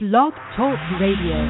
Blog Talk Radio.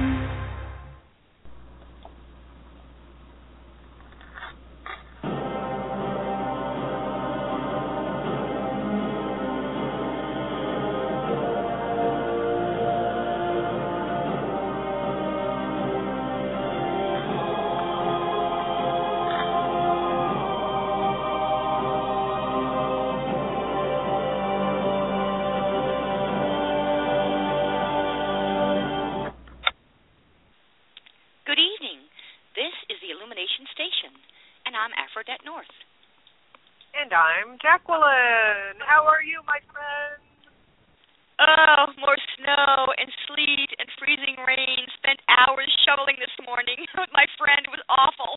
And I'm Jacqueline. How are you, my friend? Oh, more snow and sleet and freezing rain. Spent hours shoveling this morning with my friend. It was awful.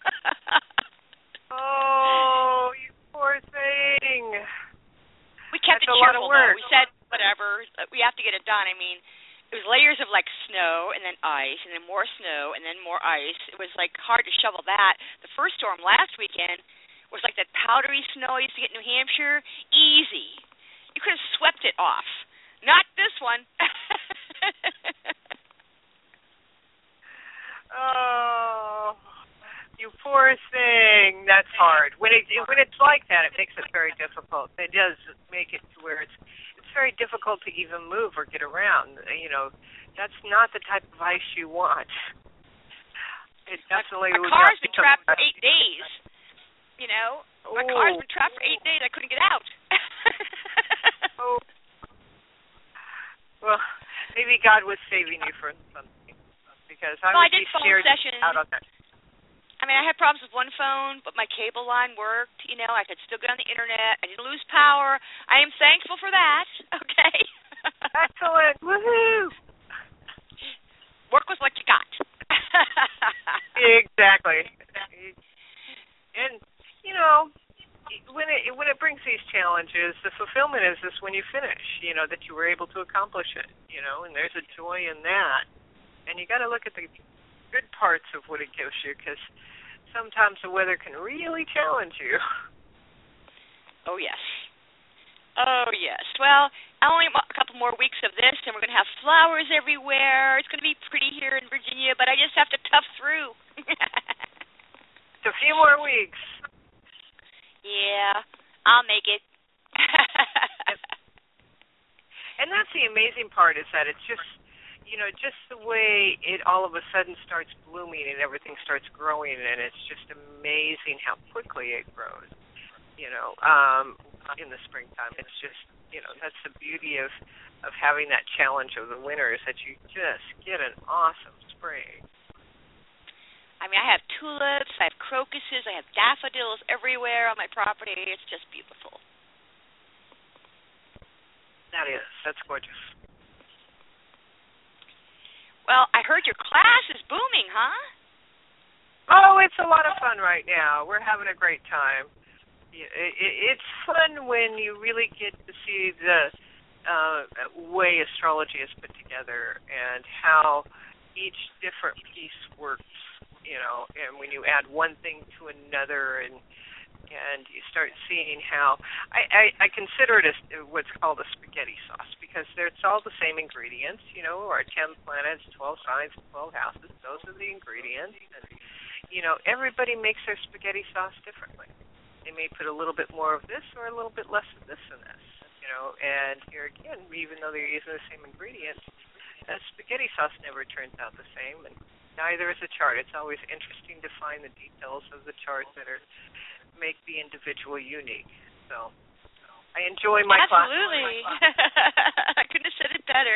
Oh, you poor thing. We kept That's it a lot of cheerful, work. though. We said, whatever, we have to get it done. I mean, it was layers of, like, snow and then ice and then more snow and then more ice. It was, like, hard to shovel that. The first storm last weekend was like that powdery snow I used to get in New Hampshire. Easy. You could have swept it off. Not this one. Oh, you poor thing. That's hard. When it's like that, it makes it very difficult. It does make it to where it's very difficult to even move or get around. You know, that's not the type of ice you want. It definitely my car's been trapped for 8 days. You know, my car's been trapped for 8 days. I couldn't get out. Oh. Well, maybe God was saving you from something, because I would be scared out on that. I mean, I had problems with one phone, but my cable line worked. You know, I could still get on the internet. I didn't lose power. I am thankful for that. Okay. Excellent. Woohoo! Work with what you got. Exactly. And you know, when it brings these challenges, the fulfillment is this when you finish, you know, that you were able to accomplish it, you know, and there's a joy in that. And you got to look at the good parts of what it gives you, because sometimes the weather can really challenge you. Oh, yes. Oh, yes. Well, only a couple more weeks of this, and we're going to have flowers everywhere. It's going to be pretty here in Virginia, but I just have to tough through. It's a few more weeks. Yeah, I'll make it. And that's the amazing part, is that it's just, you know, just the way it all of a sudden starts blooming and everything starts growing, and it's just amazing how quickly it grows, you know, in the springtime. It's just, you know, that's the beauty of having that challenge of the winter, is that you just get an awesome spring. I mean, I have tulips, I have crocuses, I have daffodils everywhere on my property. It's just beautiful. That is. That's gorgeous. Well, I heard your class is booming, huh? Oh, it's a lot of fun right now. We're having a great time. It's fun when you really get to see the way astrology is put together and how each different piece works. You know, and when you add one thing to another, and you start seeing how I consider it as what's called a spaghetti sauce, because it's all the same ingredients. You know, our 10 planets, 12 signs, 12 houses. Those are the ingredients, and you know, everybody makes their spaghetti sauce differently. They may put a little bit more of this or a little bit less of this in this. You know, and here again, even though they're using the same ingredients, that spaghetti sauce never turns out the same, and neither is a chart. It's always interesting to find the details of the chart that make the individual unique. So I enjoy my class. Absolutely. I couldn't have said it better.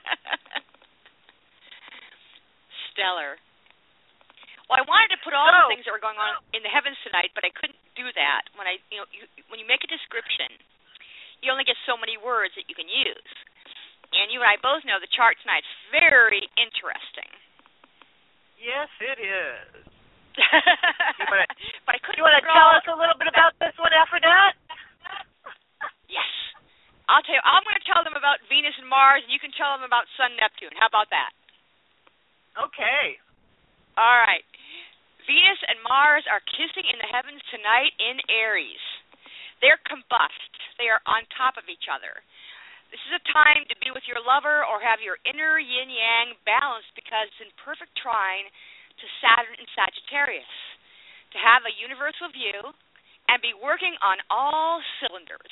Stellar. Well, I wanted to put all the things that were going on in the heavens tonight, but I couldn't do that. When when you make a description, you only get so many words that you can use. And you and I both know the chart tonight's very interesting. Yes, it is. But I couldn't. You want to tell us a little bit about this one, Aphrodite? Yes. I'll tell you. I'm going to tell them about Venus and Mars, and you can tell them about Sun, Neptune. How about that? Okay. All right. Venus and Mars are kissing in the heavens tonight in Aries. They're combust. They are on top of each other. This is a time to be with your lover or have your inner yin-yang balanced because it's in perfect trine to Saturn and Sagittarius. To have a universal view and be working on all cylinders.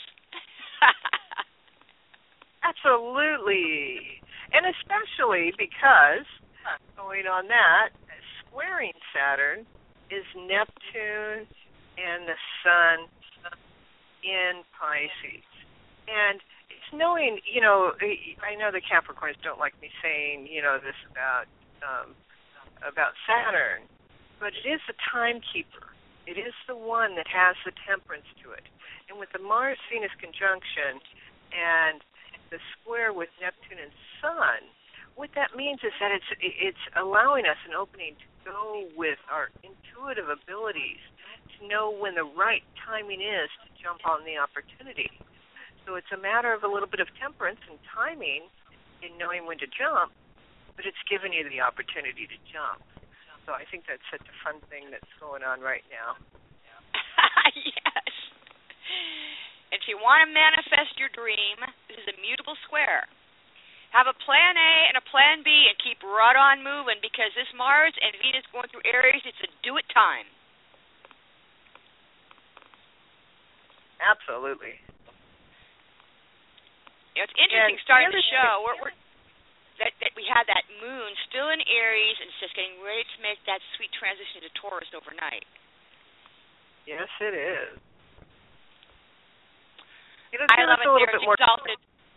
Absolutely. And especially because, going on that, squaring Saturn is Neptune and the Sun in Pisces. And it's knowing, I know the Capricorns don't like me saying, this about Saturn, but it is the timekeeper. It is the one that has the temperance to it. And with the Mars-Venus conjunction and the square with Neptune and Sun, what that means is that it's allowing us an opening to go with our intuitive abilities to know when the right timing is to jump on the opportunity. So it's a matter of a little bit of temperance and timing in knowing when to jump, but it's giving you the opportunity to jump. So I think that's such a fun thing that's going on right now. Yes. If you want to manifest your dream, this is a mutable square. Have a plan A and a plan B and keep right on moving because this Mars and Venus going through Aries, it's a do-it time. Absolutely. It's interesting starting the show. That we had that moon still in Aries and it's just getting ready to make that sweet transition to Taurus overnight. Yes, it is. I love it there. It's exalted.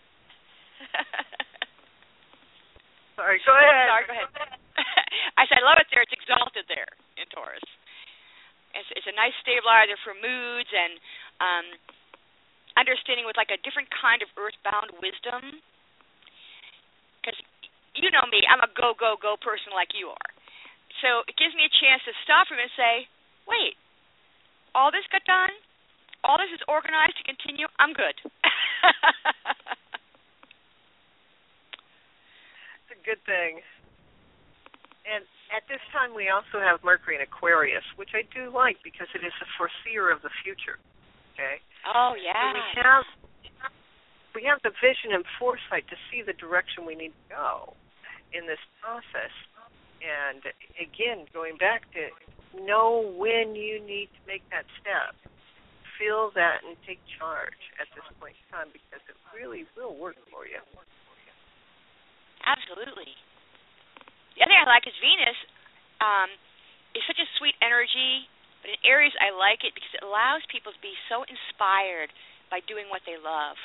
Sorry, go ahead. Sorry, go ahead. I said I love it there. It's exalted there in Taurus. It's a nice stabilizer for moods and understanding with like a different kind of earthbound wisdom. Because you know me, I'm a go, go, go person like you are. So it gives me a chance to stop for a minute and say, wait, all this got done? All this is organized to continue? I'm good. It's a good thing. And at this time we also have Mercury in Aquarius, which I do like because it is a foreseer of the future. Okay? Oh, yeah. So we have the vision and foresight to see the direction we need to go in this process. And again, going back to know when you need to make that step. Feel that and take charge at this point in time because it really will work for you. Absolutely. The other thing I like is Venus is such a sweet energy, but in Aries I like it because it allows people to be so inspired by doing what they love.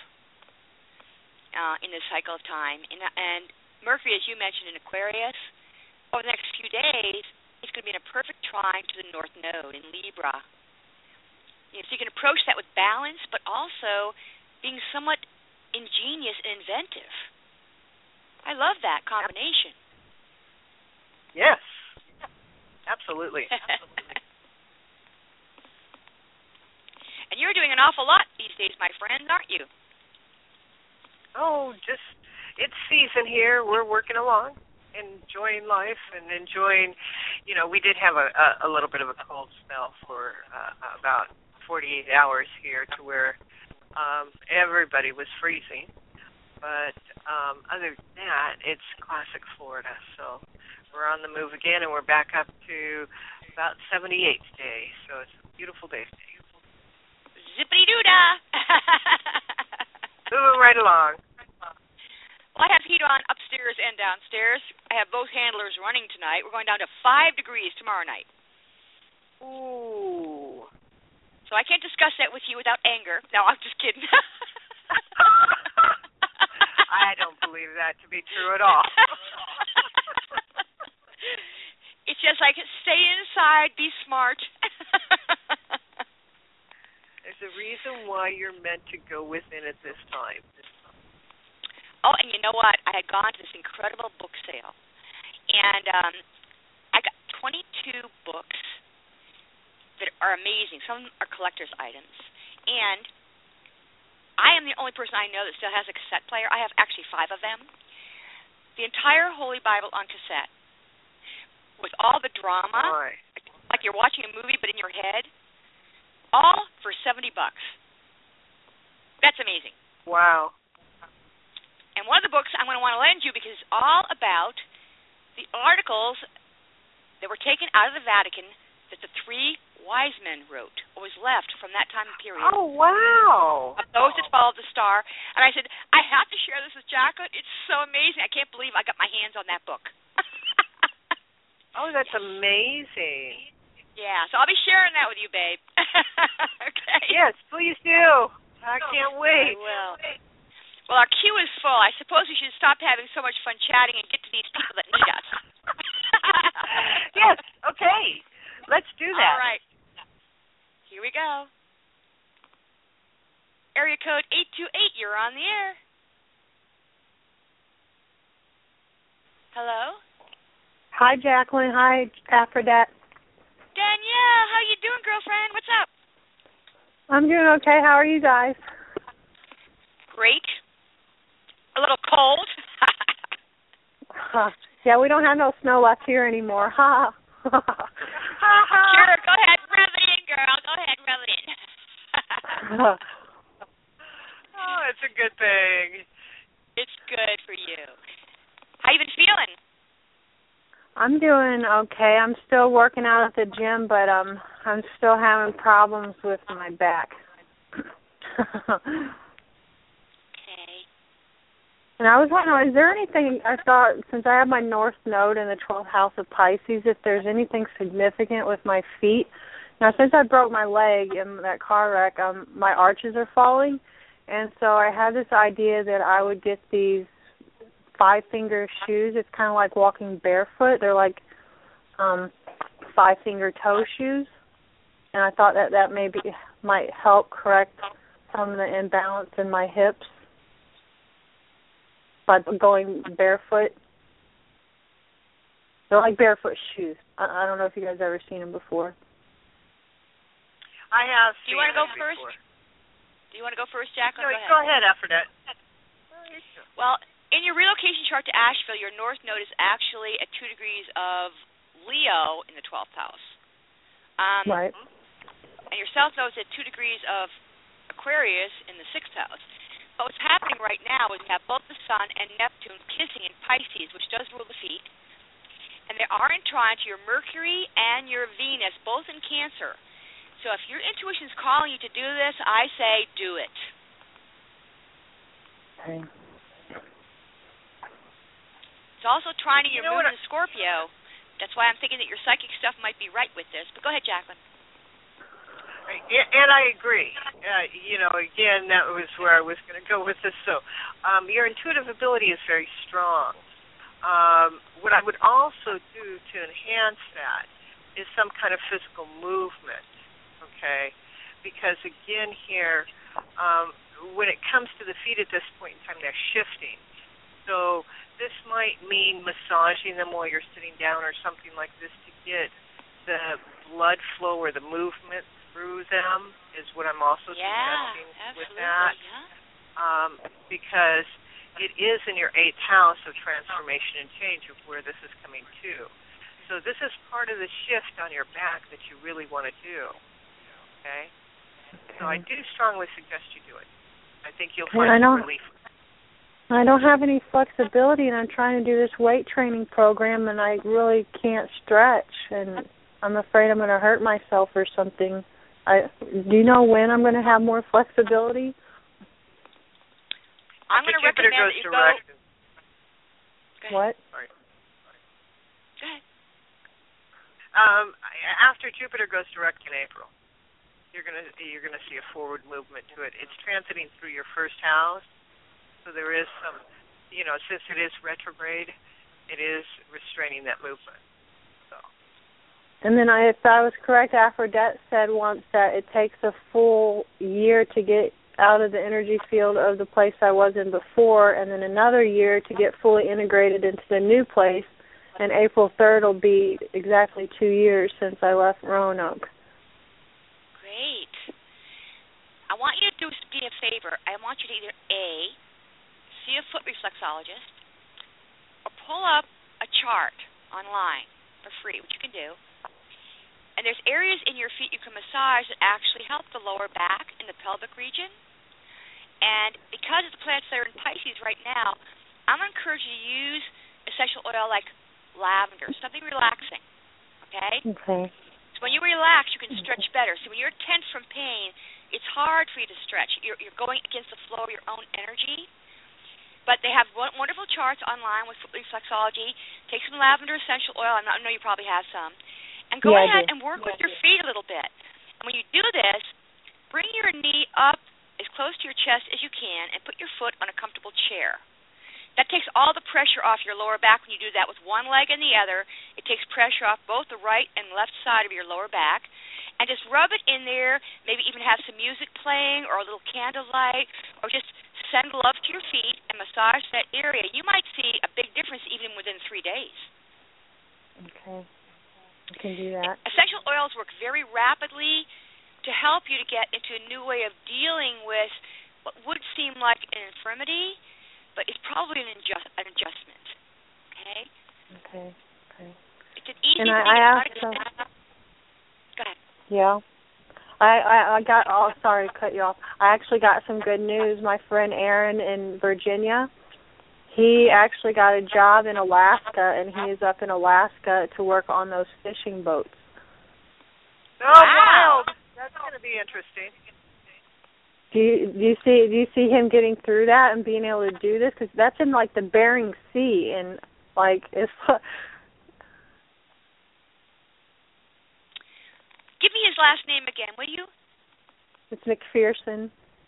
In this cycle of time. And Mercury, as you mentioned, in Aquarius, over the next few days, it's going to be in a perfect trine to the North Node in Libra. So you can approach that with balance, but also being somewhat ingenious and inventive. I love that combination. Yes, absolutely. And you're doing an awful lot these days, my friend, aren't you? Oh, just it's season here. We're working along, enjoying life and enjoying, we did have a little bit of a cold spell for about 48 hours here to where everybody was freezing. But other than that, it's classic Florida. So we're on the move again, and we're back up to about 78 today. So it's a beautiful day today. Zippity-doo-dah! Moving right along. Well, I have heat on upstairs and downstairs. I have both handlers running tonight. We're going down to 5 degrees tomorrow night. Ooh. So I can't discuss that with you without anger. No, I'm just kidding. I don't believe that to be true at all. It's just like, stay inside, be smart. There's a reason why you're meant to go within at this time. Oh, and you know what? I had gone to this incredible book sale, and I got 22 books that are amazing. Some are collector's items. And I am the only person I know that still has a cassette player. I have actually 5 of them. The entire Holy Bible on cassette, with all the drama, like you're watching a movie but in your head, all for $70. That's amazing. Wow. And one of the books I'm going to want to lend you because it's all about the articles that were taken out of the Vatican that the three wise men wrote, or was left from that time period. Oh, wow. Of those that followed the star. And I said, I have to share this with Jacqueline. It's so amazing. I can't believe I got my hands on that book. Oh, that's amazing. Yeah, so I'll be sharing that with you, babe. Okay? Yes, please do. I can't wait. I will. Well, our queue is full. I suppose we should stop having so much fun chatting and get to these people that need us. Yes, okay. Let's do that. All right. Here we go. Area code 828, you're on the air. Hello? Hi, Jacqueline. Hi, Aphrodite. Danielle, how you doing, girlfriend? What's up? I'm doing okay. How are you guys? Great. A little cold. Yeah, we don't have no snow left here anymore. Ha. Sure, go ahead, rub it in, girl. Go ahead, rub it in. Oh, it's a good thing. It's good for you. How you been feeling? I'm doing okay. I'm still working out at the gym, but I'm still having problems with my back. And I was wondering, is there anything, I thought, since I have my North Node in the 12th house of Pisces, if there's anything significant with my feet. Now, since I broke my leg in that car wreck, my arches are falling. And so I had this idea that I would get these 5-finger shoes. It's kind of like walking barefoot. They're like 5-finger toe shoes. And I thought that maybe might help correct some of the imbalance in my hips by going barefoot. They're like barefoot shoes. I don't know if you guys ever seen them before. I have. Do you want to go first? Do you want to go first, Jacqueline? No, go ahead, Aphrodite. Well, in your relocation chart to Asheville, your North Node is actually at 2 degrees of Leo in the 12th house. Right. And your South Node is at 2 degrees of Aquarius in the 6th house. But what's happening right now is you have both the Sun and Neptune kissing in Pisces, which does rule the feet. And they are in trine to your Mercury and your Venus, both in Cancer. So if your intuition is calling you to do this, I say do it. Okay. It's also trining your moon in Scorpio. That's why I'm thinking that your psychic stuff might be right with this. But go ahead, Jacqueline. And I agree. Again, that was where I was going to go with this. So your intuitive ability is very strong. What I would also do to enhance that is some kind of physical movement, okay? Because, again, here, when it comes to the feet at this point in time, they're shifting. So this might mean massaging them while you're sitting down or something like this to get the blood flow or the movement through them is what I'm also suggesting with that. Yeah. Because it is in your 8th house of transformation and change of where this is coming to. So this is part of the shift on your back that you really want to do. Okay? So I do strongly suggest you do it. I think you'll find some relief. I don't have any flexibility, and I'm trying to do this weight training program, and I really can't stretch, and I'm afraid I'm going to hurt myself or something. Do you know when I'm going to have more flexibility? I'm going to recommend that you go. What? Sorry. Go ahead. After Jupiter goes direct in April, you're going to see a forward movement to it. It's transiting through your 1st house, so there is some, since it is retrograde, it is restraining that movement. And then if I was correct, Aphrodite said once that it takes a full year to get out of the energy field of the place I was in before, and then another year to get fully integrated into the new place. And April 3rd will be exactly 2 years since I left Roanoke. Great. I want you to do me a favor. I want you to either A, see a foot reflexologist, or pull up a chart online for free, which you can do. And there's areas in your feet you can massage that actually help the lower back and the pelvic region. And because of the planets that are in Pisces right now, I'm going to encourage you to use essential oil like lavender, something relaxing, okay? Okay. So when you relax, you can stretch better. So when you're tense from pain, it's hard for you to stretch. You're going against the flow of your own energy. But they have wonderful charts online with reflexology. Take some lavender essential oil. I know you probably have some. And go ahead and work with your feet a little bit. And when you do this, bring your knee up as close to your chest as you can and put your foot on a comfortable chair. That takes all the pressure off your lower back when you do that with one leg and the other. It takes pressure off both the right and left side of your lower back. And just rub it in there, maybe even have some music playing or a little candlelight, or just send love to your feet and massage that area. You might see a big difference even within 3 days. Okay. I can do that. Essential oils work very rapidly to help you to get into a new way of dealing with what would seem like an infirmity, but it's probably an adjustment. Okay? Okay. It's an easy and thing. I asked Go ahead. Yeah. I got, sorry to cut you off. I actually got some good news. My friend Aaron in Virginia, he actually got a job in Alaska, and he is up in Alaska to work on those fishing boats. Oh, wow. That's going to be interesting. Do you see him getting through that and being able to do this? Because that's in like the Bering Sea, and like it's. Give me his last name again, will you? It's McPherson.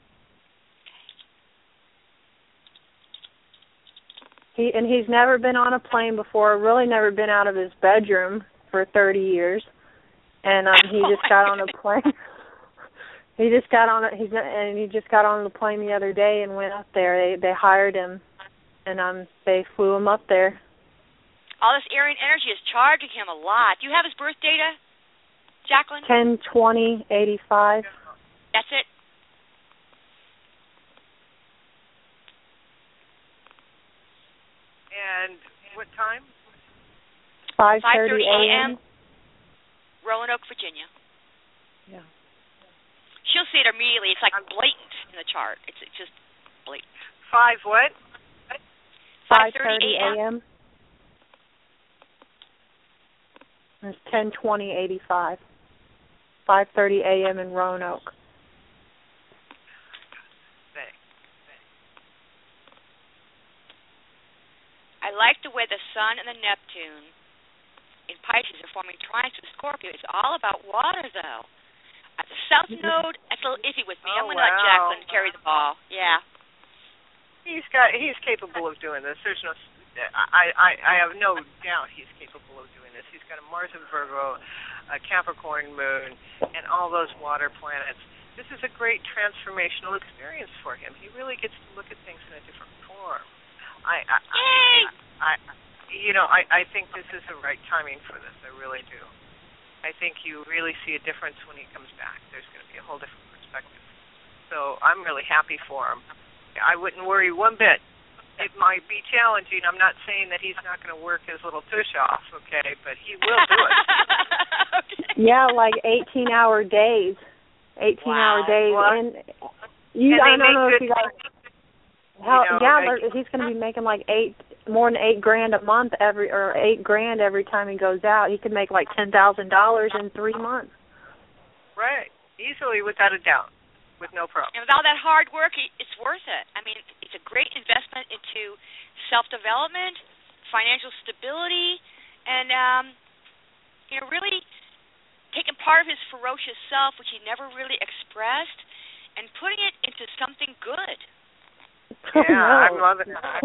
He's never been on a plane before. Really, never been out of his bedroom for 30 years. And he just got on a plane. He just got on the plane the other day and went up there. They hired him, and they flew him up there. All this Aryan energy is charging him a lot. Do you have his birth data, Jacqueline? 10/20/85. That's it. And what time? 5:30 a.m. Roanoke, Virginia. Yeah. She'll see it immediately. It's like blatant in the chart. It's just blatant. 5 what? 5:30 a.m. It's 10/20/85. 5:30 a.m. in Roanoke. I like the way the Sun and the Neptune in Pisces are forming trines with Scorpio. It's all about water, though. At the South Node, that's a little iffy with me. I'm going to let Jacqueline carry the ball. Yeah. He's capable of doing this. There's no. I have no doubt he's capable of doing this. He's got a Mars in Virgo, a Capricorn moon, and all those water planets. This is a great transformational experience for him. He really gets to look at things in a different form. I think this is the right timing for this. I really do. I think you really see a difference when he comes back. There's going to be a whole different perspective. So I'm really happy for him. I wouldn't worry one bit. It might be challenging. I'm not saying that he's not going to work his little tush off, okay, but he will do it. Yeah, like 18-hour days. 18-hour days. Well, and I don't know if you guys... he's going to be making like more than $8,000 a month $8,000 every time he goes out. He could make like $10,000 in 3 months. Right, easily, without a doubt, with no problem. And with all that hard work, it's worth it. I mean, it's a great investment into self-development, financial stability, and really taking part of his ferocious self, which he never really expressed, and putting it into something good. Yeah, I'm loving that.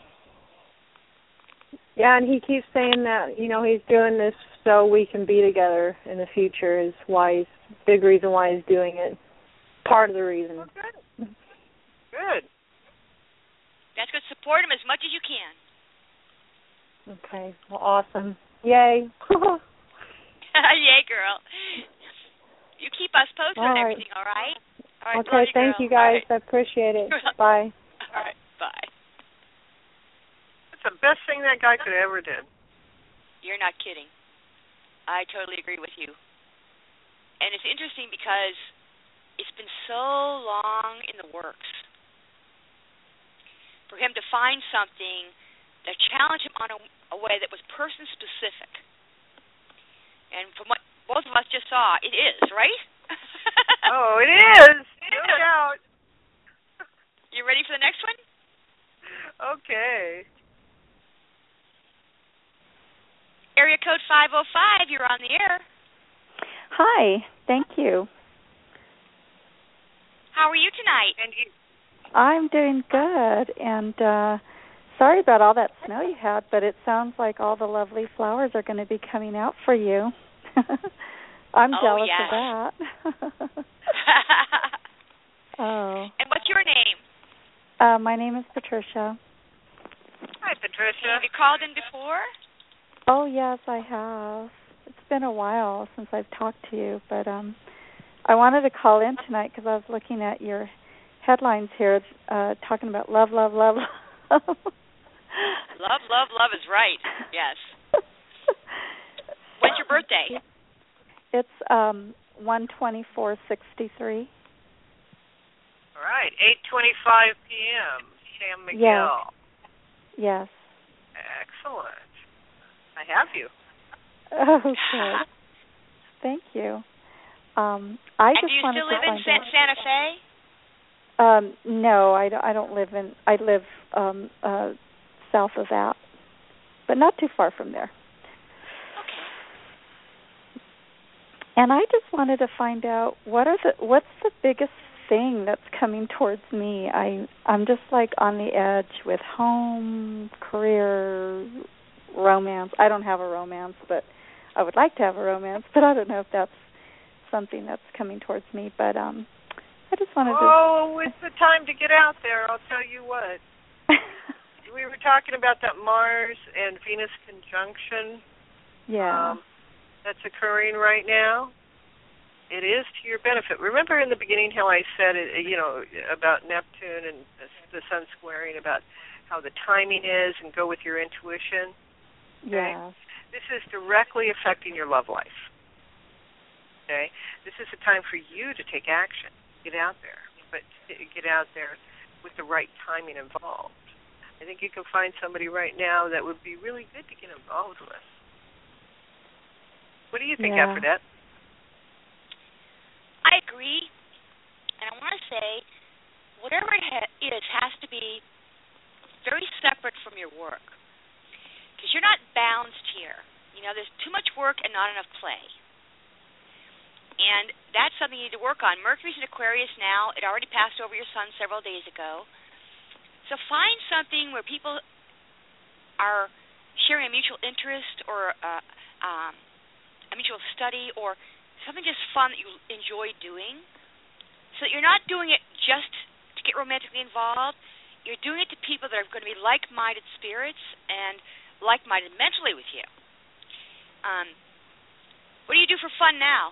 Yeah, and he keeps saying that, he's doing this so we can be together in the future is why big reason why he's doing it. Part of the reason. Oh, good. Good. That's good. Support him as much as you can. Okay. Well, awesome. Yay. Yay, girl. You keep us posted on everything, all right? All right. Okay, thank you guys. Right. I appreciate it. Bye. All right, bye. That's the best thing that guy could ever did. You're not kidding. I totally agree with you. And it's interesting because it's been so long in the works. for him to find something that challenged him on a way that was person-specific. And from what both of us just saw, it is, right? Oh, it is. No doubt. You ready for the next one? Okay. Area code 505, you're on the air. Hi, thank you. How are you tonight? And you. I'm doing good, and sorry about all that snow you had, but it sounds like all the lovely flowers are going to be coming out for you. I'm jealous of that. Oh. And what's your name? My name is Patricia. Hi, Patricia. Have you called in before? Oh, yes, I have. It's been a while since I've talked to you, but I wanted to call in tonight because I was looking at your headlines here talking about love, love, love. Love, love, love is right. Yes. When's your birthday? It's 1/24/63. All right, 8:25 p.m. Sam McGill. Yes. Excellent. I have you. Okay. Thank you. And just do you wanted still to live in find Santa Fe? No, I don't live in. I live south of that, but not too far from there. Okay. And I just wanted to find out what's the biggest thing that's coming towards me. I'm just like on the edge with home, career, romance. I don't have a romance, but I would like to have a romance, but I don't know if that's something that's coming towards me. But I just wanted to. Oh, it's the time to get out there. I'll tell you what. We were talking about that Mars and Venus conjunction. Yeah. That's occurring right now. It is to your benefit. Remember in the beginning how I said, about Neptune and the Sun squaring, about how the timing is, and go with your intuition? Okay? Yeah. This is directly affecting your love life. Okay? This is a time for you to take action. Get out there. But get out there with the right timing involved. I think you can find somebody right now that would be really good to get involved with. What do you think, Aphrodite? I agree. And I want to say, whatever it is has to be very separate from your work. Because you're not balanced here. There's too much work and not enough play. And that's something you need to work on. Mercury's in Aquarius now. It already passed over your sun several days ago. So find something where people are sharing a mutual interest or a mutual study or something just fun that you enjoy doing, so that you're not doing it just to get romantically involved. You're doing it to people that are going to be like-minded spirits and like-minded mentally with you. What do you do for fun now?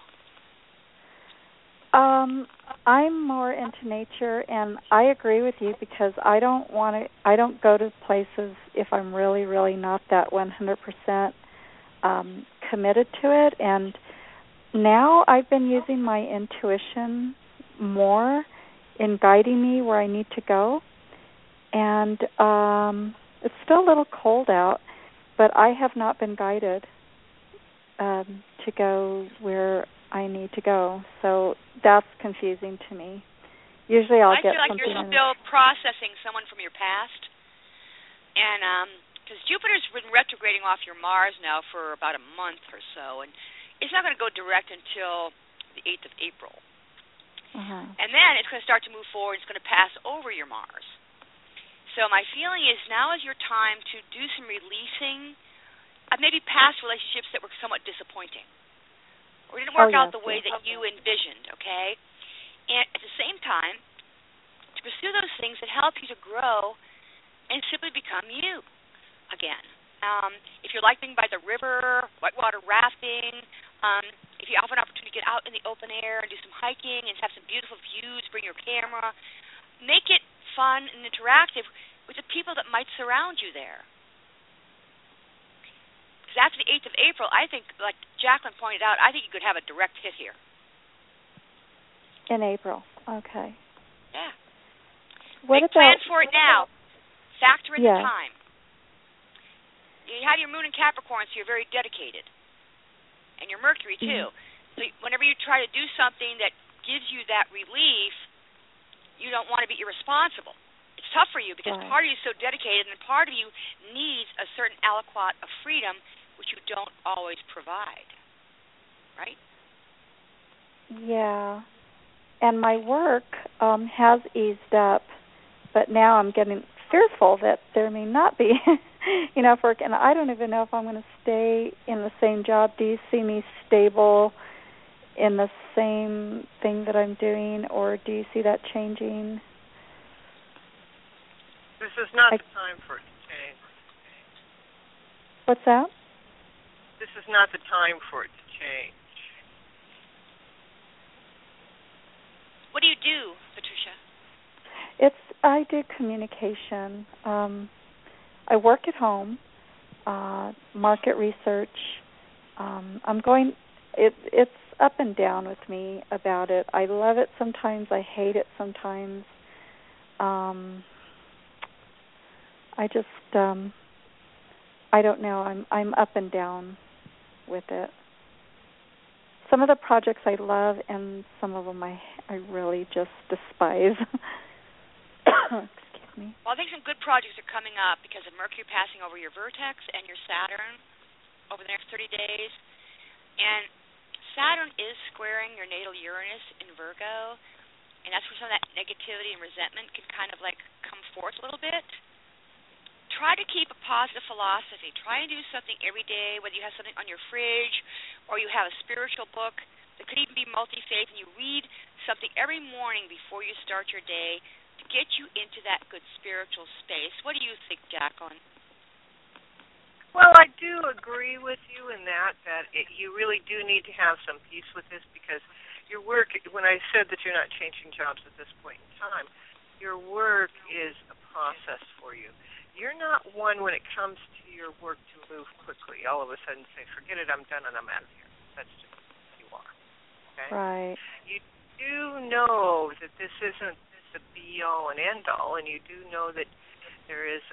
I'm more into nature, and I agree with you because I don't go to places if I'm really, really not that 100% committed to it. And now I've been using my intuition more in guiding me where I need to go. And it's still a little cold out, but I have not been guided to go where I need to go. So that's confusing to me. Usually I'll get something. I feel like you're still processing someone from your past. And because Jupiter's been retrograding off your Mars now for about a month or so, and it's not going to go direct until the 8th of April. Uh-huh. And then it's going to start to move forward. It's going to pass over your Mars. So my feeling is now is your time to do some releasing of maybe past relationships that were somewhat disappointing or didn't work out the way that you envisioned, okay? And at the same time, to pursue those things that help you to grow and simply become you again. If you like being by the river, whitewater rafting, if you have an opportunity to get out in the open air and do some hiking and have some beautiful views, bring your camera, make it fun and interactive with the people that might surround you there. Because after the 8th of April, I think, like Jacqueline pointed out, I think you could have a direct hit here. In April, okay. Yeah. What Make plans for it now. Factor in the Yeah. time. You have your moon in Capricorn, so you're very dedicated. And your Mercury, too. So whenever you try to do something that gives you that relief, you don't want to be irresponsible. It's tough for you because Right. part of you is so dedicated, and part of you needs a certain aliquot of freedom, which you don't always provide. Right? Yeah. And my work has eased up, but now I'm getting fearful that there may not be enough work, and I don't even know if I'm going to stay in the same job. Do you see me stable in the same thing that I'm doing, or do you see that changing? This is not the time for it to change. What's that? This is not the time for it to change. What do you do, Patricia? I do communication. I work at home, market research. It's up and down with me about it. I love it sometimes. I hate it sometimes. I don't know. I'm up and down with it. Some of the projects I love, and some of them I really just despise. Excuse me. Well, I think some good projects are coming up because of Mercury passing over your vertex and your Saturn over the next 30 days. And Saturn is squaring your natal Uranus in Virgo, and that's where some of that negativity and resentment can kind of like come forth a little bit. Try to keep a positive philosophy. Try and do something every day, whether you have something on your fridge or you have a spiritual book that could even be multi-faith, and you read something every morning before you start your day to get you into that good spiritual space. What do you think, Jacqueline? Well, I do agree with you in that you really do need to have some peace with this, because your work, when I said that you're not changing jobs at this point in time, your work is a process for you. You're not one, when it comes to your work, to move quickly. All of a sudden say, forget it, I'm done and I'm out of here. That's just who you are. Okay? Right. You do know that this isn't the be-all and end-all, and you do know that there is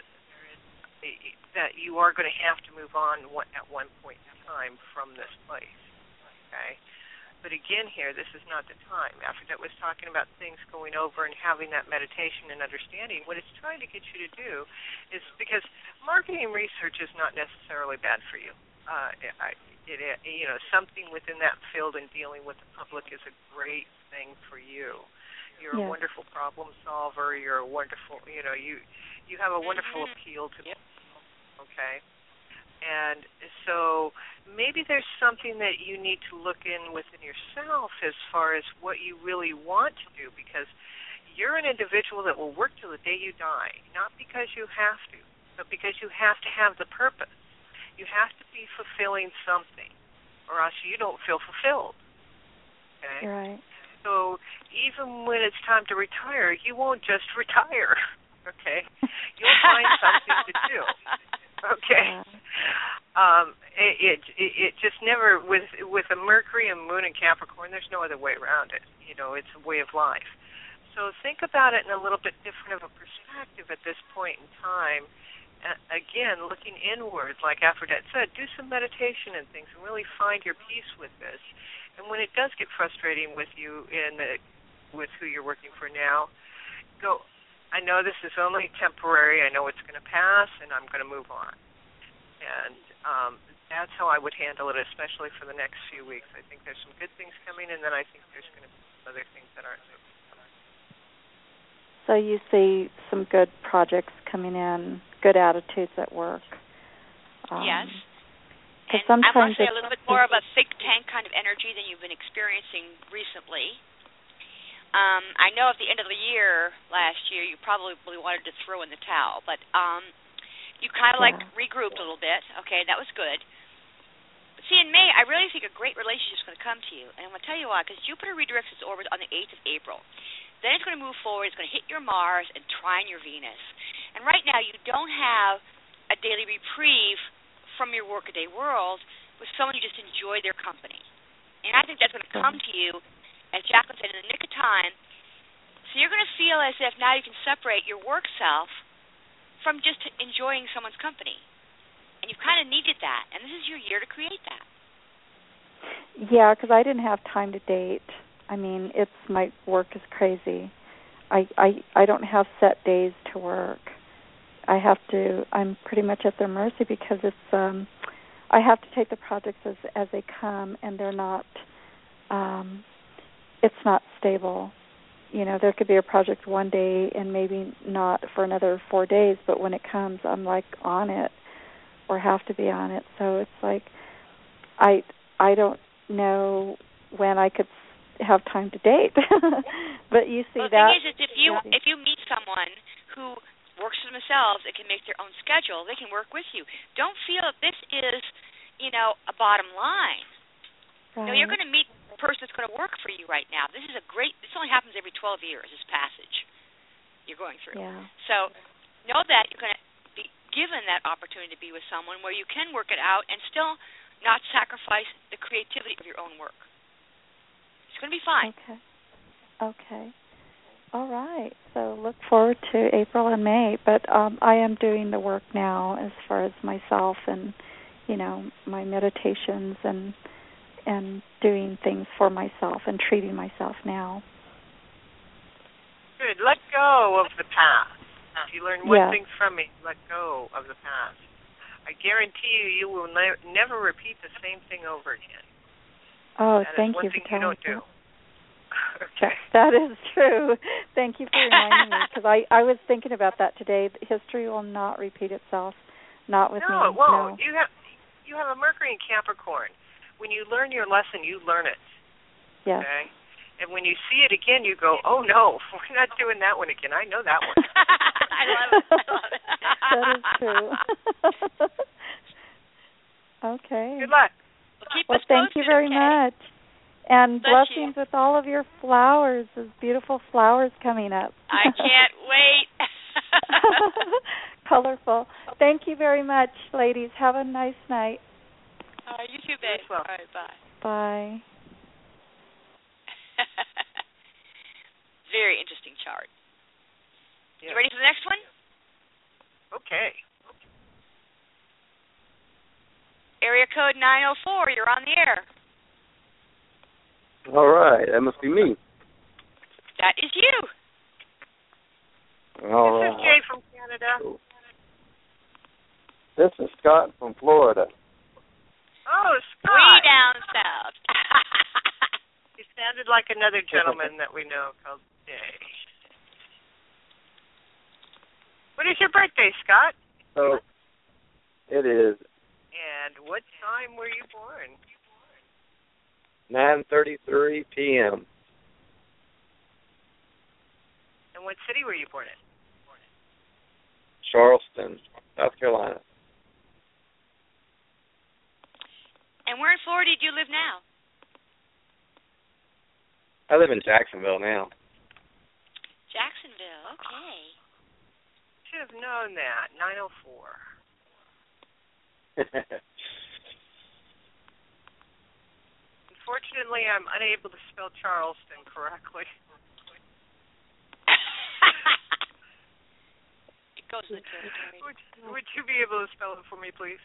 that you are going to have to move on at one point in time from this place. Okay? But again here, this is not the time. Aphrodite was talking about things going over and having that meditation and understanding. What it's trying to get you to do is, because marketing research is not necessarily bad for you. Something within that field and dealing with the public is a great thing for you. You're a wonderful problem solver. You're a wonderful, you have a wonderful appeal to people. Okay? And so maybe there's something that you need to look in within yourself as far as what you really want to do, because you're an individual that will work till the day you die, not because you have to, but because you have to have the purpose. You have to be fulfilling something, or else you don't feel fulfilled. Okay? Right. So even when it's time to retire, you won't just retire. Okay? You'll find something to do. Okay. It just never, with a Mercury and Moon in Capricorn, there's no other way around it. It's a way of life. So think about it in a little bit different of a perspective at this point in time. Again, looking inward, like Aphrodite said, do some meditation and things, and really find your peace with this. And when it does get frustrating with you with who you're working for now, go, I know this is only temporary. I know it's going to pass, and I'm going to move on. And that's how I would handle it, especially for the next few weeks. I think there's some good things coming, and then I think there's going to be other things that aren't so good. So you see some good projects coming in, good attitudes at work. Yes. And I must say a little bit more of a think tank kind of energy than you've been experiencing recently. I know at the end of the year, last year, you probably wanted to throw in the towel, but you kind of regrouped a little bit. Okay, that was good. But see, in May, I really think a great relationship is going to come to you. And I'm going to tell you why, because Jupiter redirects its orbit on the 8th of April. Then it's going to move forward. It's going to hit your Mars and trine your Venus. And right now, you don't have a daily reprieve from your workaday world with someone you just enjoy their company. And I think that's going to come to you, as Jacqueline said, in the nick of time. So you're going to feel as if now you can separate your work self from just enjoying someone's company. And you've kind of needed that, and this is your year to create that. Yeah, because I didn't have time to date. I mean, my work is crazy. I don't have set days to work. I'm pretty much at their mercy because I have to take the projects as they come, and they're not it's not stable. You know, there could be a project one day and maybe not for another 4 days, but when it comes, I'm like on it or have to be on it. So it's like I don't know when I could have time to date. But you see that. Well, the thing is, if you meet someone who works for themselves and can make their own schedule, they can work with you. Don't feel that this is, a bottom line. Right. No, you're going to meet a person that's going to work for you right now. This only happens every 12 years, this passage you're going through. Yeah. So know that you're going to be given that opportunity to be with someone where you can work it out and still not sacrifice the creativity of your own work. It's going to be fine. Okay. All right. So look forward to April and May. But I am doing the work now as far as myself and, my meditations and doing things for myself and treating myself now. Good. Let go of the past. If you learn one thing from me, let go of the past. I guarantee you will never repeat the same thing over again. Oh, that thank is one you thing for telling you don't me. do. Okay. That is true. Thank you for reminding me, because I was thinking about that today. History will not repeat itself, not with me. No, it won't. No. You have a Mercury in Capricorn. When you learn your lesson, you learn it. Yes. Okay? And when you see it again, you go, oh, no, we're not doing that one again. I know that one. I love it. That is true. Okay. Good luck. Well, thank you very much. And Bless blessings with all of your flowers, those beautiful flowers coming up. I can't wait. Colorful. Thank you very much, ladies. Have a nice night. All right, you too, babe. Well. All right, bye. Bye. Very interesting chart. Yeah. You ready for the next one? Okay. Area code 904, you're on the air. All right, that must be me. That is you. All this right. is Jay from Canada. Cool. This is Scott from Florida. Oh, Scott. Way down south. He sounded like another gentleman that we know called Jay. What is your birthday, Scott? So, it is And what time were you born? 9:33 p.m. And what city were you born in? Charleston, South Carolina. And where in Florida do you live now? I live in Jacksonville now. Jacksonville, okay. Should have known that. 904. Unfortunately, I'm unable to spell Charleston correctly. It goes with the territory. Would you be able to spell it for me, please?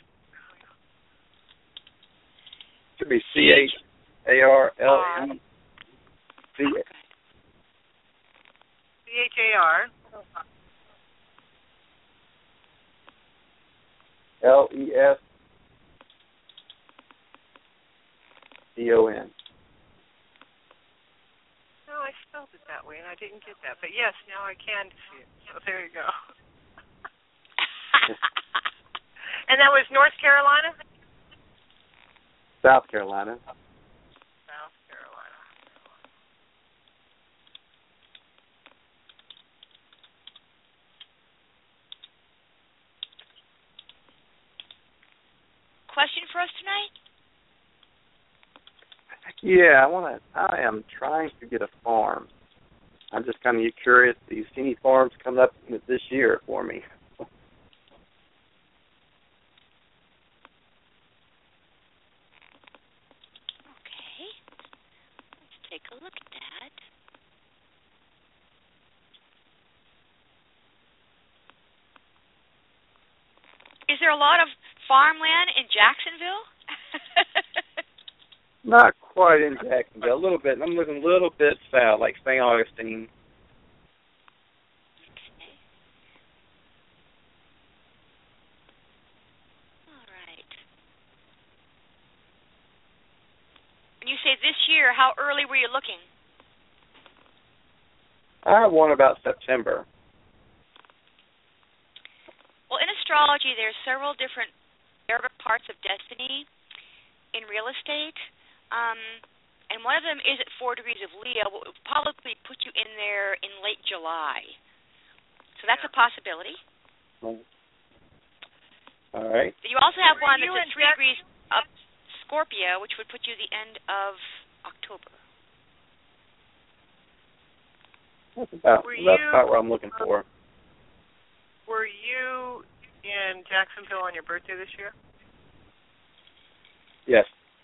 Should be CHARLE. CHAR. LESDON. No, I spelled it that way, and I didn't get that. But yes, now I can see it. So there you go. And that was North Carolina? South Carolina. South Carolina. Question for us tonight? Yeah, I am trying to get a farm. I'm just kind of curious. Do you see any farms coming up this year for me? Okay. Let's take a look at that. there a lot of farmland in Jacksonville? Not quite in Jacksonville. A little bit. I'm looking a little bit south, like St. Augustine. Okay. All right. When you say this year, how early were you looking? I want about September. Well, in astrology, there's several different parts of destiny in real estate. And one of them is at 4 degrees of Leo, what would probably put you in there in late July. So that's a possibility. All right. You also have one that's at 3 degrees of Scorpio, which would put you the end of October. That's about where I'm looking for. Were you in Jacksonville on your birthday this year? Yes.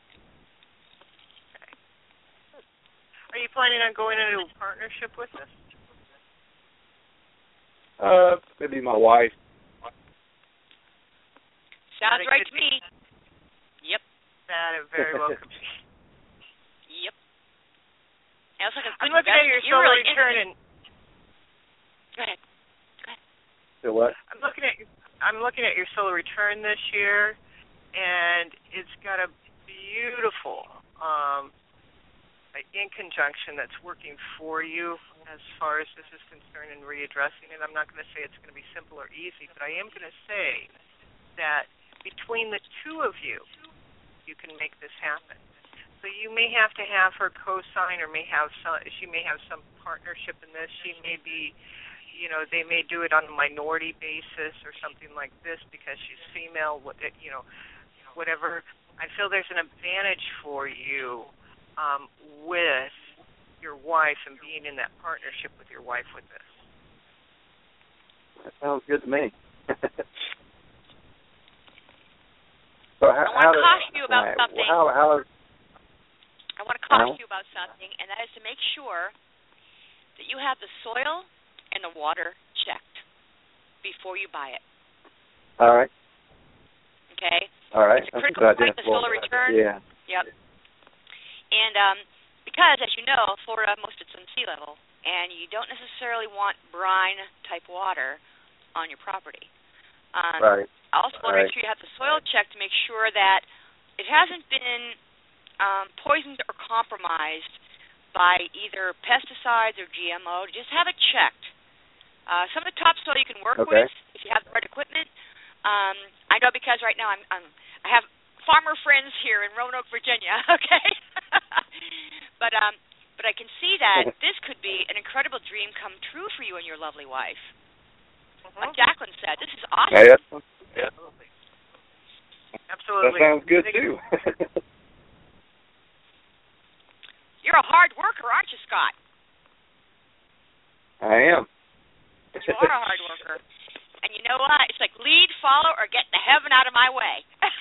Okay. Are you planning on going into a partnership with us? Maybe my wife. Sounds right to me. Yep. That it very well could be. Yep. It looks like a good I'm looking at your solar return and. Go ahead. So what? I'm looking at your solar return this year, and it's got a beautiful in conjunction that's working for you as far as this is concerned in readdressing it. I'm not going to say it's going to be simple or easy, but I am going to say that between the two of you, you can make this happen. So you may have to have her co-sign, or she may have some partnership in this. She may be, they may do it on a minority basis or something like this because she's female. Whatever. I feel there's an advantage for you with your wife and being in that partnership with your wife with this. That sounds good to me. So I want to caution you about something. I want to caution you about something, and that is to make sure that you have the soil and the water checked before you buy it. All right. Okay? All right. It's a critical point, the solar return. Yeah. Yep. And because, as you know, Florida, most of it's on sea level, and you don't necessarily want brine-type water on your property. Right. I also want to make sure you have the soil checked to make sure that it hasn't been poisoned or compromised by either pesticides or GMO. Just have it checked. Some of the topsoil you can work with if you have the right equipment. I know because right now I have farmer friends here in Roanoke, Virginia. Okay, but I can see that this could be an incredible dream come true for you and your lovely wife. Like Jacqueline said, this is awesome. Yeah. Absolutely. That sounds good too. You're a hard worker, aren't you, Scott? I am. You are a hard worker. And you know what? It's like lead, follow, or get the heaven out of my way.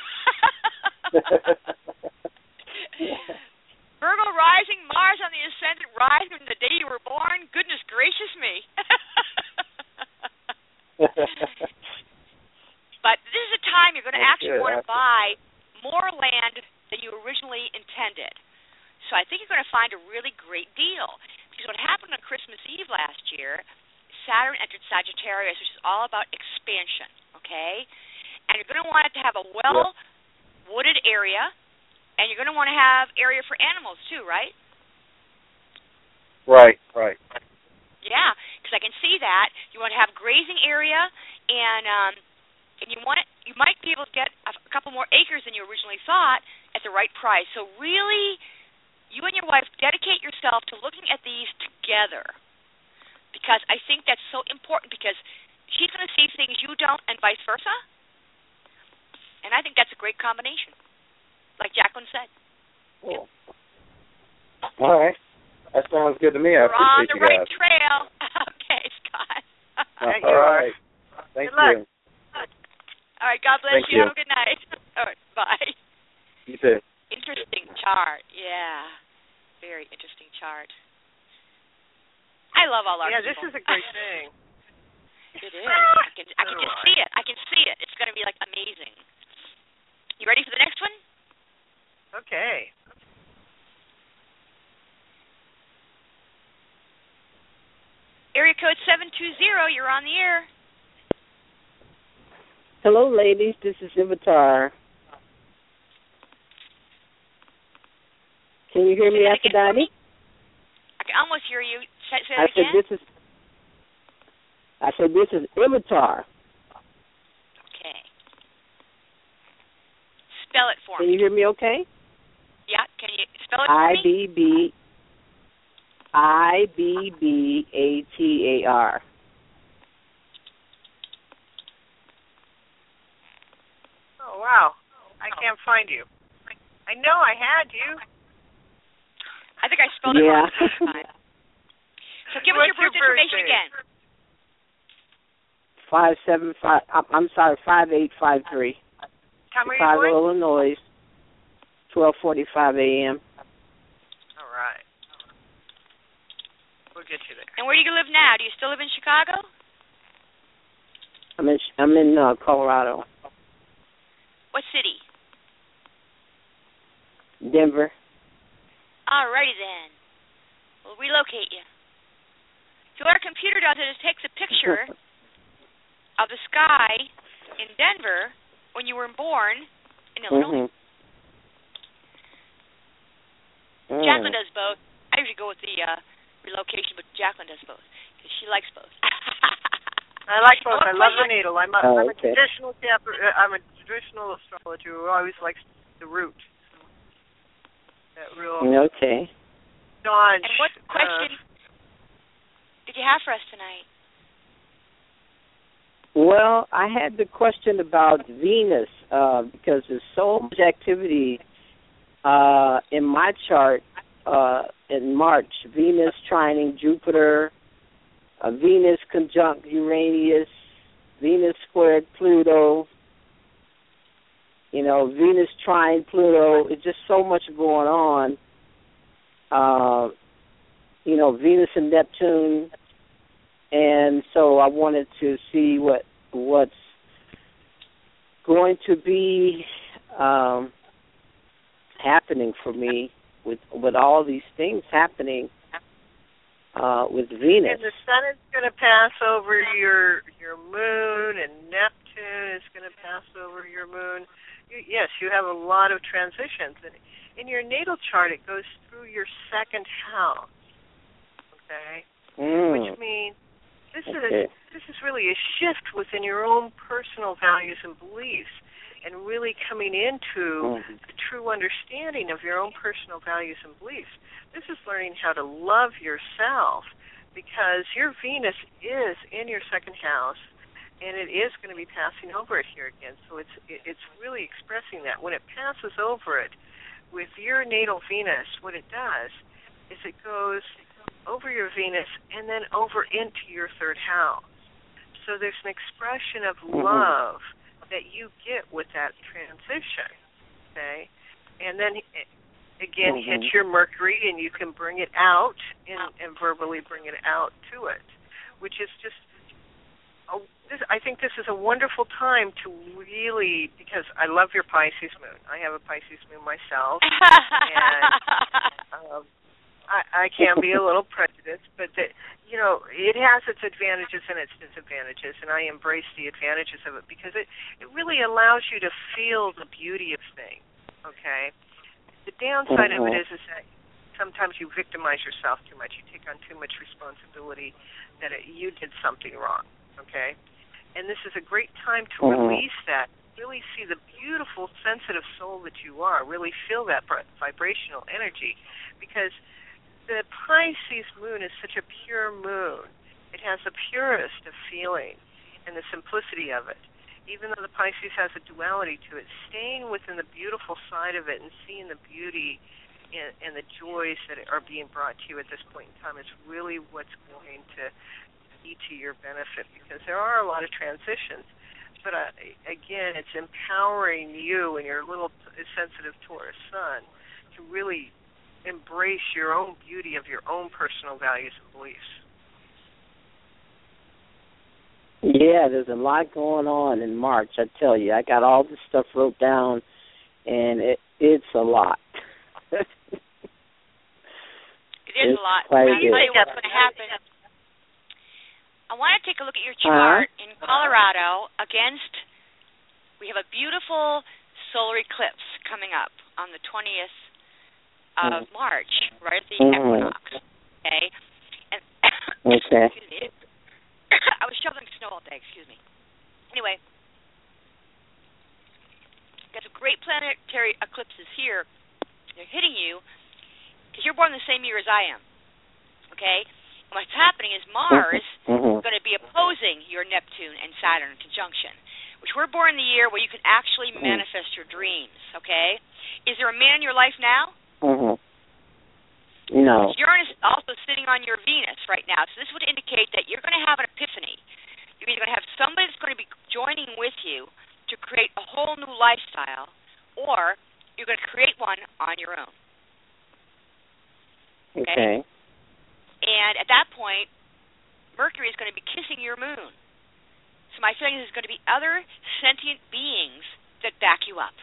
Virgo rising, Mars on the ascendant, rising from the day you were born. Goodness gracious me. But this is a time you're going to actually want to buy more land than you originally intended. So I think you're going to find a really great deal. Because what happened on Christmas Eve last year, Saturn entered Sagittarius, which is all about expansion, okay? And you're going to want it to have a well-wooded area, and you're going to want to have area for animals too, right? Right. Yeah, because I can see that. You want to have grazing area, and you might be able to get a couple more acres than you originally thought at the right price. So really, you and your wife dedicate yourself to looking at these together, because I think that's so important, because she's going to see things you don't and vice versa, and I think that's a great combination, like Jacqueline said. Cool. All right. That sounds good to me. I appreciate you guys. We're on the right trail. Okay, Scott. All right. Thank you. All right, God bless you. Have a good night. All right, bye. You too. Interesting chart. Yeah. Very interesting chart. I love all our people. This is a great thing. It is. I can just see it. I can see it. It's going to be like amazing. You ready for the next one? Okay. Area code 720. You're on the air. Hello, ladies. This is Avatar. Can you hear me, Aphrodite? I can almost hear you. Say that I again. said this is Avatar. Okay. Spell it for Can me. you hear me okay? Yeah, can you spell it for me? Ibbatar. Oh, wow. I can't find you. I know I had you. I think I spelled it wrong the first time. So give us What's your birth information again. 575. I'm sorry, 5853. Time are you Chicago, going? Illinois. 12:45 a.m. All right. We'll get you there. And where do you live now? Do you still live in Chicago? I'm in Colorado. What city? Denver. Alrighty then. We'll relocate you. So what our computer does is it takes a picture of the sky in Denver when you were born in Illinois. Jacqueline does both. I usually go with the relocation, but Jacqueline does both because she likes both. I like both. I love the needle. I'm a okay. traditional I'm a traditional astrologer who always likes the root. That real Okay. staunch. And what question did you have for us tonight? Well, I had the question about Venus because there's so much activity in my chart in March. Venus trining Jupiter, Venus conjunct Uranus, Venus squared Pluto, Venus trine Pluto. It's just so much going on. Venus and Neptune. And so I wanted to see what's going to be happening for me with all these things happening with Venus. And the sun is going to pass over your moon, and Neptune is going to pass over your moon. Yes, you have a lot of transitions. And in your natal chart, it goes through your second house. Okay? Which means this is really a shift within your own personal values and beliefs, and really coming into the true understanding of your own personal values and beliefs. This is learning how to love yourself, because your Venus is in your second house, and it is going to be passing over it here again. So it's really expressing that. When it passes over it with your natal Venus, what it does is it goes over your Venus and then over into your third house. So there's an expression of love that you get with that transition, okay? And then, again, hit your Mercury, and you can bring it out and verbally bring it out to it, which is just, I think this is a wonderful time to really, because I love your Pisces moon. I have a Pisces moon myself, and I can be a little prejudiced, but it has its advantages and its disadvantages, and I embrace the advantages of it because it really allows you to feel the beauty of things, okay? The downside of it is that sometimes you victimize yourself too much. You take on too much responsibility that you did something wrong, okay? And this is a great time to release that, really see the beautiful, sensitive soul that you are, really feel that vibrational energy, because the Pisces moon is such a pure moon. It has the purest of feeling and the simplicity of it. Even though the Pisces has a duality to it, staying within the beautiful side of it and seeing the beauty and the joys that are being brought to you at this point in time is really what's going to be to your benefit, because there are a lot of transitions. But again, it's empowering you and your little sensitive Taurus sun to really embrace your own beauty of your own personal values and beliefs. Yeah, there's a lot going on in March, I tell you. I got all this stuff wrote down, and it's a lot. It is a lot. Quite I'll tell you what's going to happen. I want to take a look at your chart in Colorado we have a beautiful solar eclipse coming up on the 20th of March, right at the equinox. Okay? And okay. Excuse me. I was shoveling snow all day, excuse me. Anyway, got some great planetary eclipses here. They're hitting you because you're born the same year as I am. Okay? And what's happening is Mars is going to be opposing your Neptune and Saturn conjunction, which we're born in the year where you can actually manifest your dreams. Okay? Is there a man in your life now? No. Uranus is also sitting on your Venus right now, so this would indicate that you're going to have an epiphany. You're either going to have somebody that's going to be joining with you to create a whole new lifestyle, or you're going to create one on your own. Okay. And at that point, Mercury is going to be kissing your moon. So my feeling is there's going to be other sentient beings that back you up.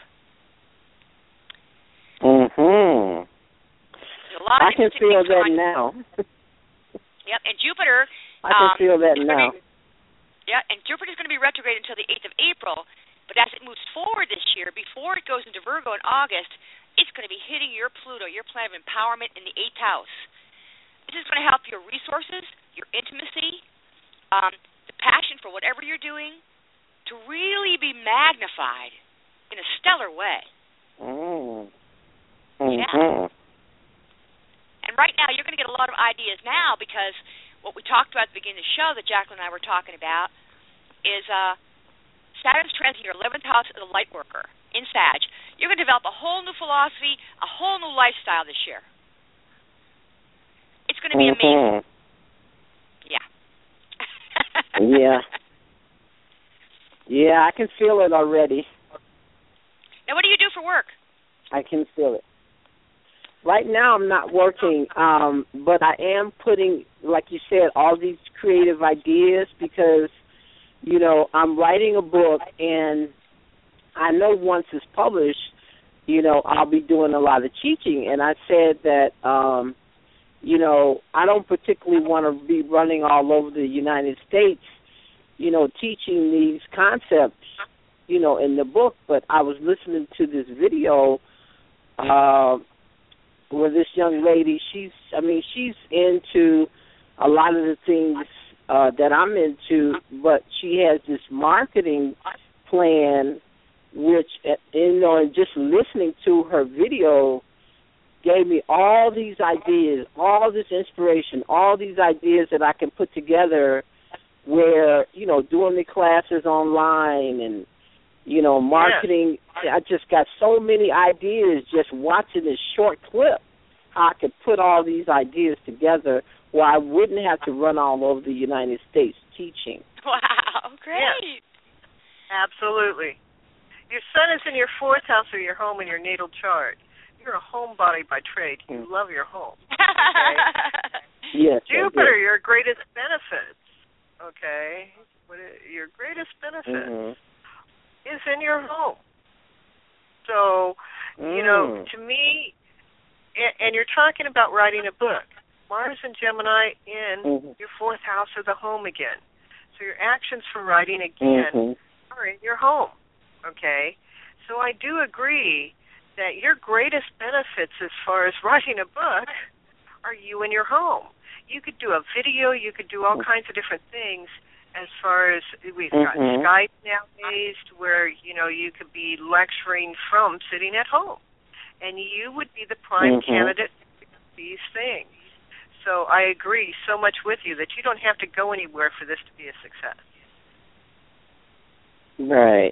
I can feel that now. Yep, and Jupiter... I can feel that now. Yeah, and Jupiter's going to be retrograde until the 8th of April, but as it moves forward this year, before it goes into Virgo in August, it's going to be hitting your Pluto, your planet of empowerment in the 8th house. This is going to help your resources, your intimacy, the passion for whatever you're doing to really be magnified in a stellar way. Yeah. And right now, you're going to get a lot of ideas now because what we talked about at the beginning of the show that Jacqueline and I were talking about is Saturn's transit your 11th house of the light worker in Sag. You're going to develop a whole new philosophy, a whole new lifestyle this year. It's going to be amazing. Yeah. Yeah. Yeah, I can feel it already. Now, what do you do for work? I can feel it. Right now I'm not working, but I am putting, like you said, all these creative ideas because, you know, I'm writing a book, and I know once it's published, you know, I'll be doing a lot of teaching. And I said that, you know, I don't particularly want to be running all over the United States, you know, teaching these concepts, you know, in the book. But I was listening to this video where this young lady, she's into a lot of the things that I'm into, but she has this marketing plan, which, you know, and just listening to her video gave me all these ideas, all this inspiration, all these ideas that I can put together where, you know, doing the classes online and, you know, marketing. Yeah. I just got so many ideas just watching this short clip. How I could put all these ideas together where I wouldn't have to run all over the United States teaching. Wow, great. Yeah. Absolutely. Your sun is in your 4th house of your home in your natal chart. You're a homebody by trade. You love your home. Okay? Yes. Jupiter, your greatest benefits, okay? Your greatest benefit is in your home. So, you know, to me, and you're talking about writing a book. Mars and Gemini in your 4th house of the home again. So your actions for writing again are in your home, okay? So I do agree that your greatest benefits as far as writing a book are you in your home. You could do a video. You could do all kinds of different things as far as we've got Skype nowadays where, you know, you could be lecturing from sitting at home. And you would be the prime candidate for these things. So I agree so much with you that you don't have to go anywhere for this to be a success. Right.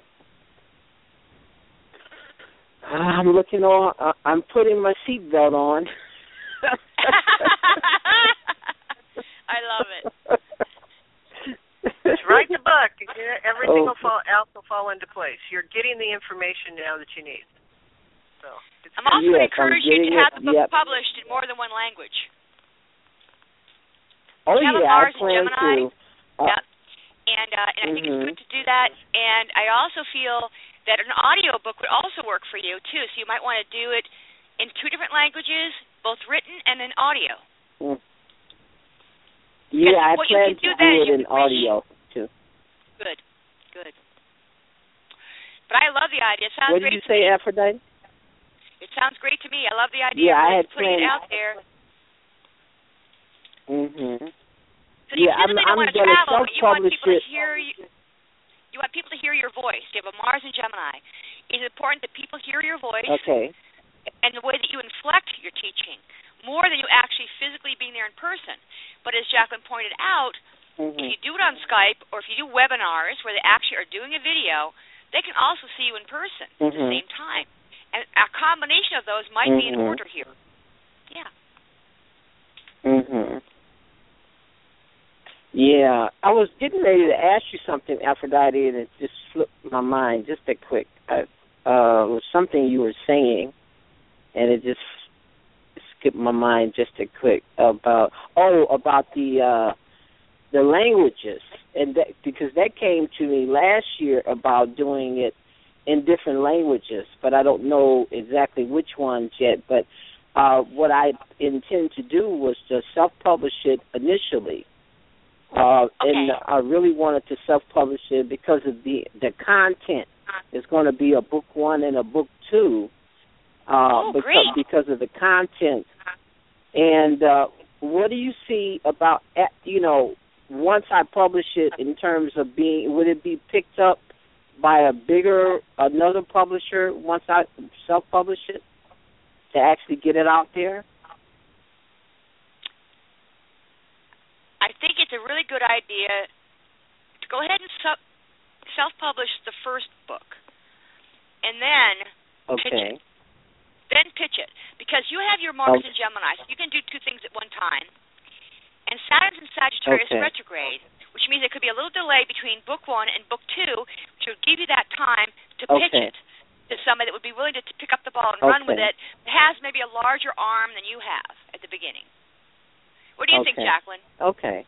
I'm looking on. I'm putting my seatbelt on. I love it. Just write the book. Everything else will fall into place. You're getting the information now that you need. So I'm also going to encourage you to have the book published in more than one language. Oh, yeah, I plan to. Yep. And I think it's good to do that. And I also feel that an audio book would also work for you, too. So you might want to do it in 2 different languages, both written and in audio. Yeah, I plan to do it in audio, too. Good. But I love the idea. It sounds what great did you say, Aphrodite? It sounds great to me. I love the idea of putting it out there. So you I'm want to going to travel, but you want self-publish people it. to hear you. You want people to hear your voice. You have a Mars and Gemini. It's important that people hear your voice and the way that you inflect your teaching more than you actually physically being there in person. But as Jacqueline pointed out, if you do it on Skype or if you do webinars where they actually are doing a video, they can also see you in person at the same time. And a combination of those might be in order here. Yeah. Yeah, I was getting ready to ask you something, Aphrodite, and it just slipped my mind just that quick. It was something you were saying, and it just skipped my mind just that quick about the languages, and that, because that came to me last year about doing it in different languages, but I don't know exactly which ones yet. But what I intend to do was to self-publish it initially. And I really wanted to self-publish it because of the content. It's going to be a book 1 and a book 2 because of the content. And what do you see about, once I publish it in terms of would it be picked up by another publisher once I self-publish it to actually get it out there? I think it's a really good idea to go ahead and self-publish the first book, and then pitch it. Then pitch it, because you have your Mars and Gemini, so you can do 2 things at one time. And Saturn's in Sagittarius retrograde, which means there could be a little delay between book 1 and book 2, which would give you that time to pitch it to somebody that would be willing to pick up the ball and run with it, that has maybe a larger arm than you have at the beginning. What do you think, Jacqueline? Okay.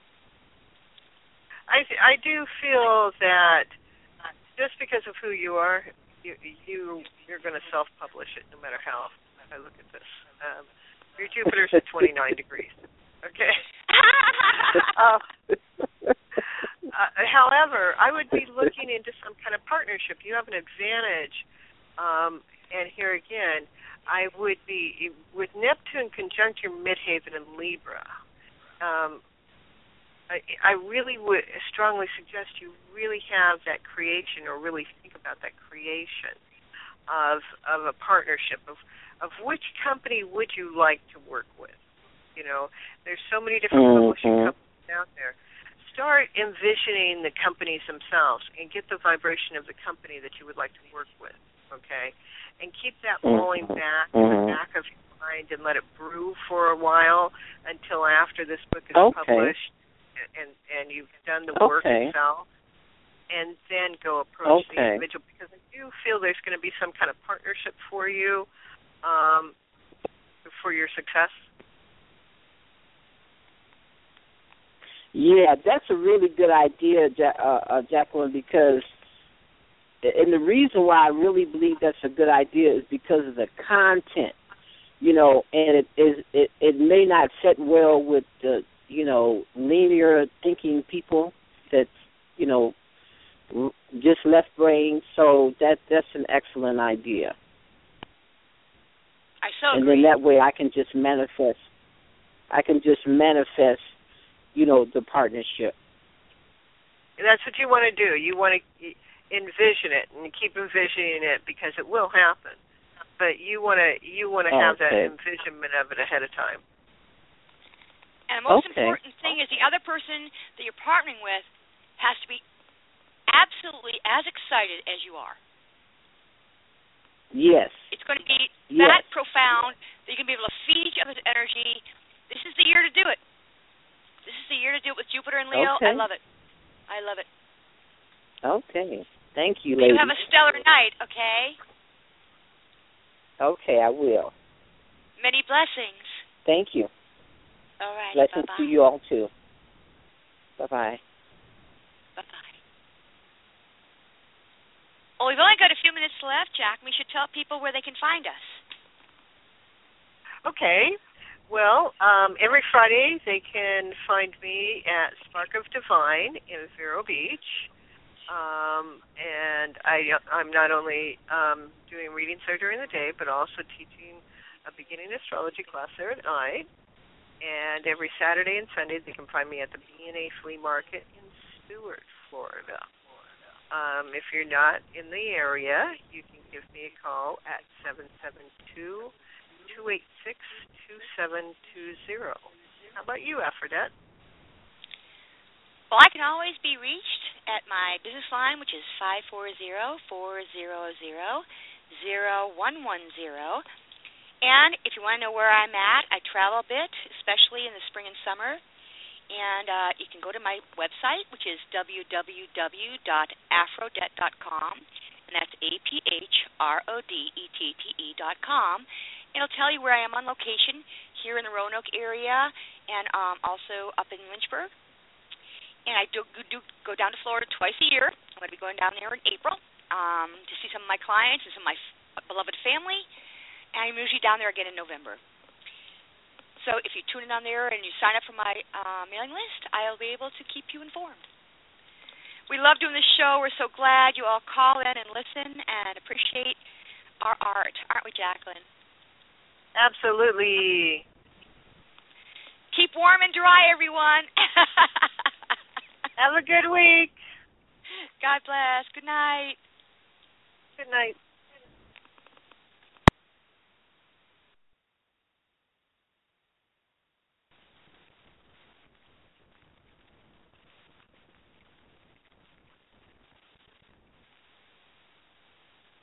I do feel that just because of who you are, you're going to self-publish it no matter how I look at this. Your Jupiter's at 29 degrees. Okay. However, I would be looking into some kind of partnership. You have an advantage, and here again, I would be with Neptune conjunct your midheaven in Libra. I really would strongly suggest you really have that creation, or really think about that creation of a partnership of which company would you like to work with. There's so many different publishing companies out there. Start envisioning the companies themselves and get the vibration of the company that you would like to work with, okay? And keep that rolling back in the back of your mind and let it brew for a while until after this book is published and you've done the work itself, and then go approach the individual, because I do feel there's going to be some kind of partnership for you for your success. Yeah, that's a really good idea, Jacqueline, because, and the reason why I really believe that's a good idea is because of the content, and it may not fit well with the, linear thinking people that's, just left brain. So that's an excellent idea. I so agree. And then that way I can just manifest, the partnership. And that's what you want to do. You want to envision it and keep envisioning it, because it will happen. But you want to have that envisionment of it ahead of time. And the most important thing is the other person that you're partnering with has to be absolutely as excited as you are. Yes. It's going to be that profound that you're going to be able to feed each other's energy. This is the year to do it. This is the year to do it with Jupiter and Leo. I love it. I love it. Okay. Thank you, ladies. You have a stellar night, okay? Okay, I will. Many blessings. Thank you. All right. Blessings bye-bye. to you all, too. Bye-bye. Bye-bye. Well, we've only got a few minutes left, Jack. We should tell people where they can find us. Okay. Well, every Friday they can find me at Spark of Divine in Vero Beach. And I'm not only doing readings there during the day, but also teaching a beginning astrology class there at night. And every Saturday and Sunday they can find me at the B&A Flea Market in Stuart, Florida. If you're not in the area, you can give me a call at 772-286-2720. How about you, Aphrodite? Well, I can always be reached at my business line, which is 540-400-0110. And if you want to know where I'm at, I travel a bit, especially in the spring and summer. And you can go to my website, which is www.aphrodette.com, and that's APHRODETTE.com. It'll tell you where I am on location here in the Roanoke area and also up in Lynchburg. And I do go down to Florida twice a year. I'm going to be going down there in April to see some of my clients and some of my beloved family. And I'm usually down there again in November. So if you tune in on there and you sign up for my mailing list, I'll be able to keep you informed. We love doing this show. We're so glad you all call in and listen and appreciate our art. Aren't we, Jacqueline? Absolutely. Keep warm and dry, everyone. Have a good week. God bless. Good night. Good night.